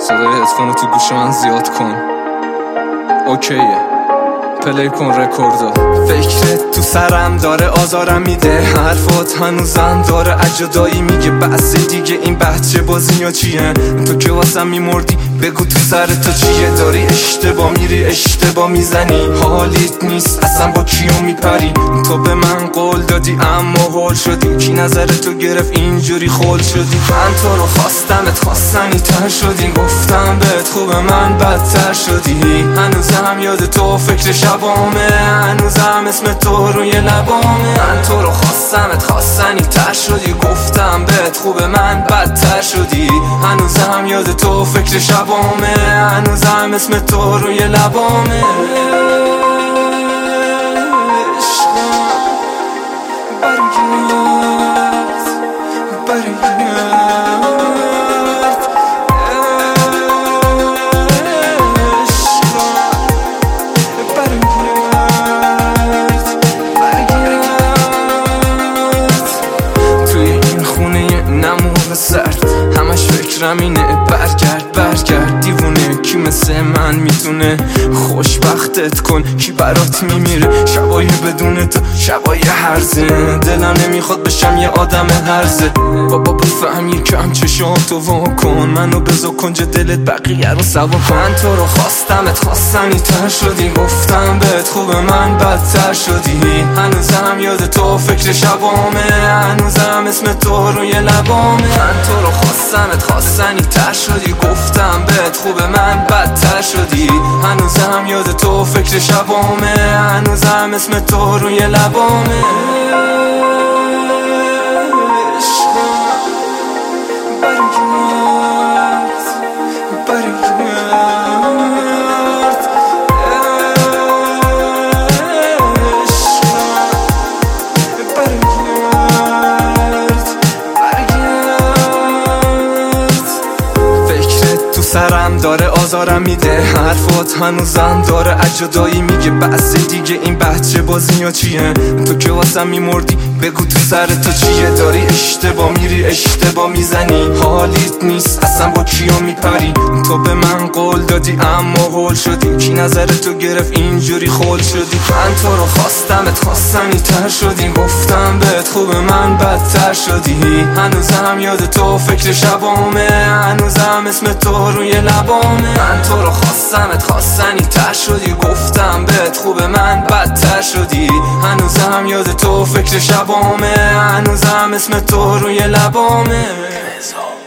صدای هدفون تو گوش من زیاد کن. اوکیه، پلی کن رکوردو. فکرت تو سرم داره آزارم میده، حرفات هنوزم داره اجدایی میگه. بس دیگه این بچه بازی یا چیه؟ تو که واسم میمردی بگو تو سر تو چیه؟ داری اشتباه میری اشتباه میزنی، حالیت نیست اصلا با کیو میپری. تو به من قول دادی اما هول شدی، کی نظر تو گرفت اینجوری خول شدی؟ من تو رو خواستمت خواستنی تر شدی، گفتم بهت خوبه من بدتر شدی. هنوزم یاد تو فکر شبامه، هنوزم اسم تو روی لبامه. من تو رو خواستمت خواستنی تر شدی، گفتم بهت خوبه من بدتر شدی. هنوزم یاد تو فکر شبامه، هنوزم اسم تو روی لبامه. همش فکرم اینه برگرد دیوونه. کی مثل من میتونه خوشبختت کن؟ کی برات میمیره شبای بدون تو شبای هرزه؟ دلم نمیخواد بشم یه آدم هرزه. بابا بفهم یکم چشاتو واکن، منو بذار کنج دلت بقیه رو سوا کن. من تو رو خواستمت خواستنی تر شدی، گفتم بهت خوبه من بدتر شدی. هنوزم یاد تو فکر شبامه، هنوزم اسم تو روی لبامه. من تو رو خواستمت خواستنی تر شدی، گفتم بهت خوبه من بدتر شدی. هنوزم یاد تو فکر شبامه، هنوزم اسم تو روی لبامه. سرم داره آزارم میده، حرفات هنوزم داره اجدایی میگه. بس دیگه این بچه بازی یا چیه؟ تو که واسم میمردی بگو تو سر تو چیه؟ داری اشتباه میری اشتباه میزنی، حالیت نیست اصلا با کیو میپری. تو به من قول دادی اما هول شدی، کی نظر تو گرفت اینجوری خول شدی؟ من تو رو خواستمت خواستنی تر شدی، گفتم بهت خوبه من بدتر شدی. هنوزم یاد تو فکر شبامه، هنوزم اسم تو روی لبامه. من تو رو خواستمت خواستنی تر شدی، گفتم بهت خوبه من بدتر شدی. هنوزم یاد تو فکر شبامه، هنوزم اسم تو روی لبامه.